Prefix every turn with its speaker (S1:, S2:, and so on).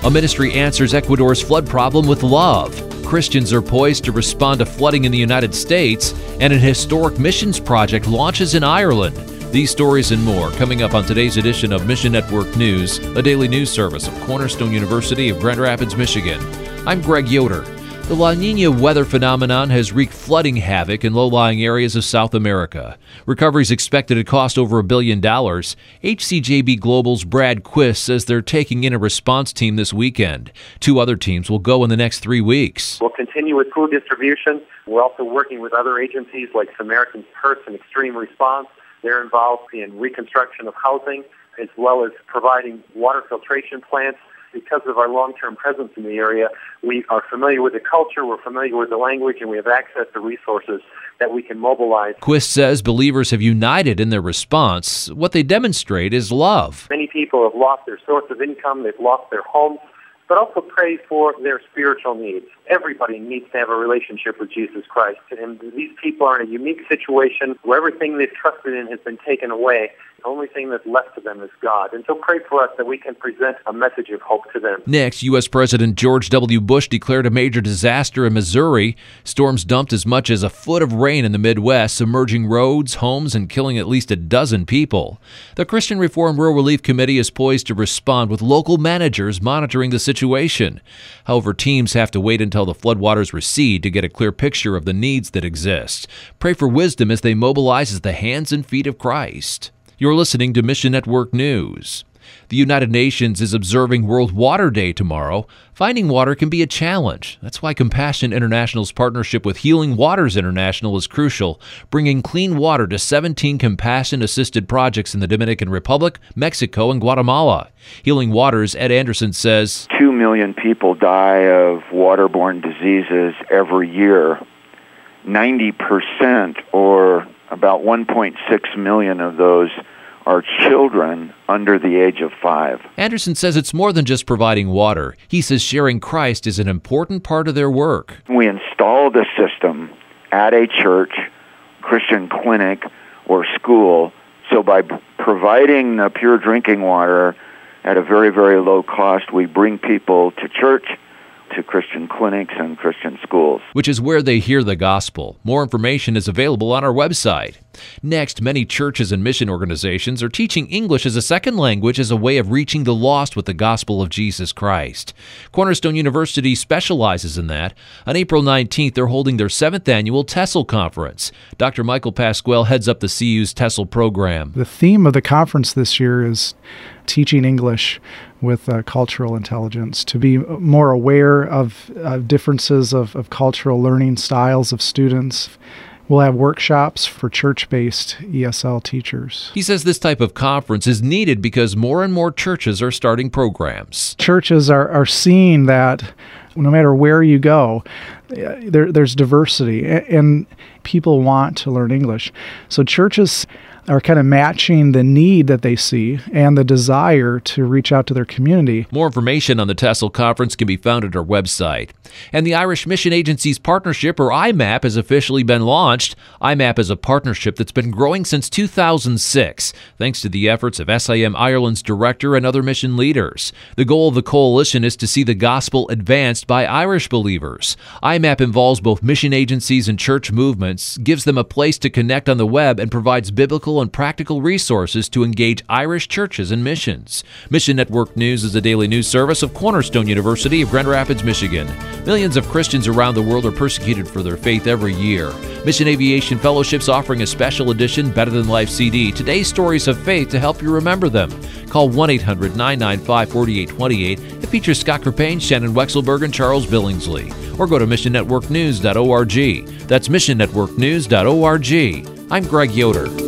S1: A ministry answers Ecuador's flood problem with love. Christians are poised to respond to flooding in the United States, and an historic missions project launches in Ireland. These stories and more coming up on today's edition of Mission Network News, a daily news service of Cornerstone University of Grand Rapids, Michigan. I'm Greg Yoder. The La Niña weather phenomenon has wreaked flooding havoc in low-lying areas of South America. Recovery is expected to cost over $1 billion. HCJB Global's Brad Quist says they're taking in a response team this weekend. 2 other teams will go in the next 3 weeks.
S2: We'll continue with food distribution. We're also working with other agencies like Samaritan's Purse and Extreme Response. They're involved in reconstruction of housing as well as providing water filtration plants. Because of our long-term presence in the area, we are familiar with the culture, we're familiar with the language, and we have access to resources that we can mobilize.
S1: Quist says believers have united in their response. What they demonstrate is love.
S2: Many people have lost their source of income, they've lost their homes, but also pray for their spiritual needs. Everybody needs to have a relationship with Jesus Christ, and these people are in a unique situation where everything they've trusted in has been taken away. The only thing that's left to them is God. And so pray for us that we can present a message of hope to them.
S1: Next, U.S. President George W. Bush declared a major disaster in Missouri. Storms dumped as much as a foot of rain in the Midwest, submerging roads, homes, and killing at least a dozen people. The Christian Reform Rural Relief Committee is poised to respond with local managers monitoring the situation. However, teams have to wait until the floodwaters recede to get a clear picture of the needs that exist. Pray for wisdom as they mobilize as the hands and feet of Christ. You're listening to Mission Network News. The United Nations is observing World Water Day tomorrow. Finding water can be a challenge. That's why Compassion International's partnership with Healing Waters International is crucial, bringing clean water to 17 compassion-assisted projects in the Dominican Republic, Mexico, and Guatemala. Healing Waters' Ed Anderson says,
S3: 2 million people die of waterborne diseases every year. 90%, or about 1.6 million of those, are children under the age of 5.
S1: Anderson says it's more than just providing water. He says sharing Christ is an important part of their work.
S3: We installed a system at a church, Christian clinic, or school, so by providing pure drinking water at a very, very low cost, we bring people to church, to Christian clinics and Christian schools.
S1: Which is where they hear the gospel. More information is available on our website. Next, many churches and mission organizations are teaching English as a second language as a way of reaching the lost with the gospel of Jesus Christ. Cornerstone University specializes in that. On April 19th, they're holding their 7th annual TESOL conference. Dr. Michael Pasquale heads up the CU's TESOL program.
S4: The theme of the conference this year is teaching English with cultural intelligence, to be more aware of differences of cultural learning styles of students. We'll have workshops for church-based ESL teachers.
S1: He says this type of conference is needed because more and more churches are starting programs.
S4: Churches are seeing that no matter where you go, there's diversity, and people want to learn English. So churches are kind of matching the need that they see and the desire to reach out to their community.
S1: More information on the TESOL conference can be found at our website. And the Irish Mission Agency's partnership, or IMAP, has officially been launched. IMAP is a partnership that's been growing since 2006, thanks to the efforts of SIM Ireland's director and other mission leaders. The goal of the coalition is to see the gospel advanced by Irish believers. IMAP involves both mission agencies and church movements, gives them a place to connect on the web, and provides biblical and practical resources to engage Irish churches and missions. Mission Network News is a daily news service of Cornerstone University of Grand Rapids, Michigan. Millions of Christians around the world are persecuted for their faith every year. Mission Aviation Fellowship's offering a special edition Better Than Life CD, Today's Stories of Faith, to help you remember them. Call 1-800-995-4828. It features Scott Crepane, Shannon Wexelberg, and Charles Billingsley. Or go to missionnetworknews.org. That's missionnetworknews.org. I'm Greg Yoder.